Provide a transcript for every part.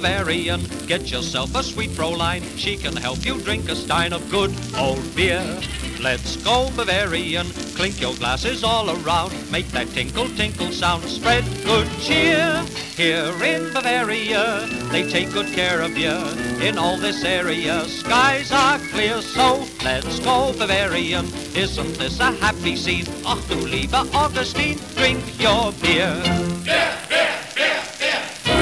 Bavarian. Get yourself a sweet Fräulein. She can help you drink a stein of good old beer. Let's go Bavarian. Clink your glasses all around. Make that tinkle, tinkle sound. Spread good cheer. Here in Bavaria, they take good care of you. In all this area, skies are clear. So let's go Bavarian. Isn't this a happy scene? Ach du lieber Augustine, drink your beer. Beer, beer, beer, beer.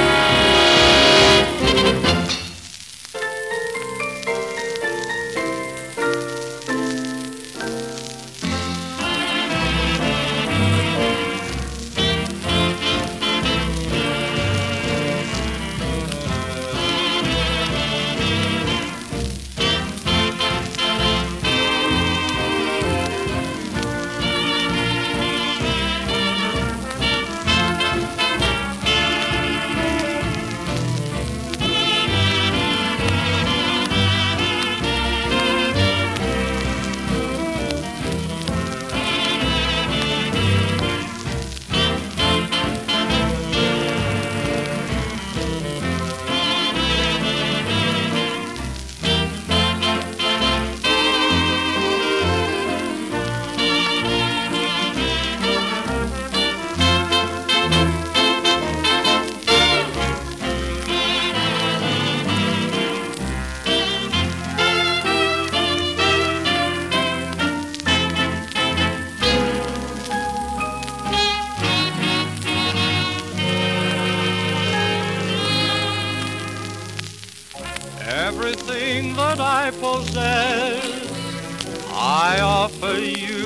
Everything that I possess, I offer you.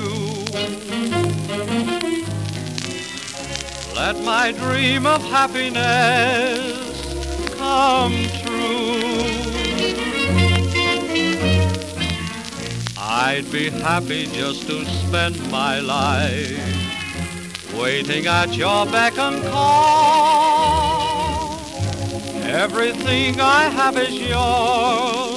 Let my dream of happiness come true. I'd be happy just to spend my life waiting at your beck and call. Everything I have is yours.